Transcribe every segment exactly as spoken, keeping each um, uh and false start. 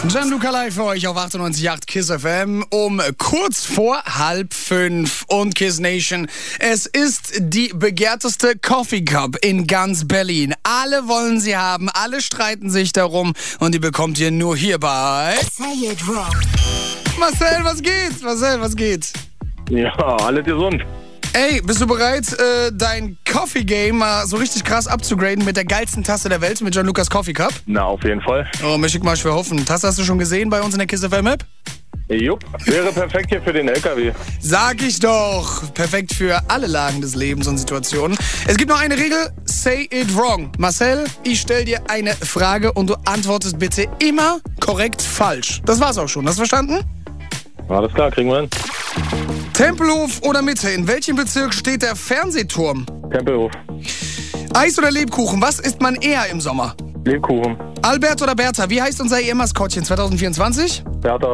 Gianluca live für euch auf achtundneunzig Komma acht KISS F M um kurz vor halb fünf. Und KISS Nation, es ist die begehrteste Coffee Cup in ganz Berlin. Alle wollen sie haben, alle streiten sich darum und die bekommt ihr nur hier bei Say it wrong. Marcel, was geht? Marcel, was geht? Ja, alles gesund. Ey, bist du bereit, äh, dein Coffee-Game mal so richtig krass abzugraden mit der geilsten Tasse der Welt, mit Gianlucas Coffee Cup? Na, auf jeden Fall. Oh, möchte ich mal schwer hoffen. Tasse hast du schon gesehen bei uns in der KISS F M-App? Jupp, wäre perfekt hier für den L K W. Sag ich doch. Perfekt für alle Lagen des Lebens und Situationen. Es gibt noch eine Regel, say it wrong. Marcel, ich stell dir eine Frage und du antwortest bitte immer korrekt falsch. Das war's auch schon. Hast du verstanden? Alles klar, kriegen wir hin. Tempelhof oder Mitte? In welchem Bezirk steht der Fernsehturm? Tempelhof. Eis oder Lebkuchen? Was isst man eher im Sommer? Lebkuchen. Albert oder Bertha? Wie heißt unser E M-Maskottchen zwanzig vierundzwanzig? Bertha.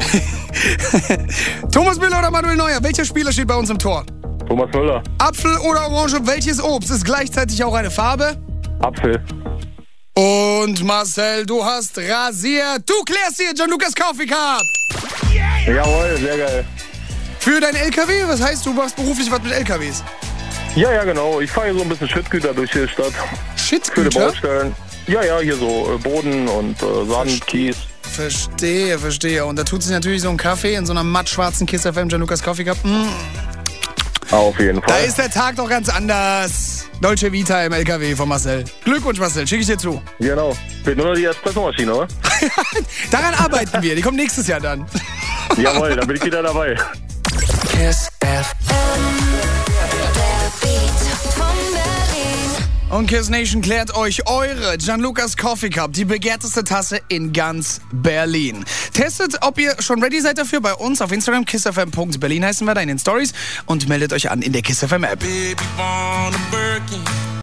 Thomas Müller oder Manuel Neuer? Welcher Spieler steht bei uns im Tor? Thomas Müller. Apfel oder Orange? Welches Obst ist gleichzeitig auch eine Farbe? Apfel. Und Marcel, du hast rasiert. Du klärst hier Gianlucas Coffee Cup. Jawohl, sehr geil. Für dein L K W? Was heißt, du machst beruflich was mit L K Ws? Ja, ja, genau. Ich fahre hier so ein bisschen Schüttgüter durch die Stadt. Für die Shitgüter? Baustellen. Ja, ja, hier so äh, Boden und äh, Sand, Kies. Verstehe, verstehe. Und da tut sich natürlich so ein Kaffee in so einer mattschwarzen KISS F M Gianlucas Coffee Cup. Mm. Auf jeden Da Fall. ist der Tag doch ganz anders. Dolce Vita im L K W von Marcel. Glückwunsch, Marcel, schicke ich dir zu. Genau. Fehlt nur noch die Espressomaschine, oder? Daran arbeiten wir. Die kommt nächstes Jahr dann. Jawohl, da bin ich wieder dabei. KISS F M. Der Beat von Berlin. Und KISS Nation klärt euch eure Gianlucas Coffee Cup, die begehrteste Tasse in ganz Berlin. Testet, ob ihr schon ready seid dafür bei uns auf Instagram, kissfm punkt berlin heißen wir da in den Stories und meldet euch an in der KISS F M App. Baby, want a Birkin.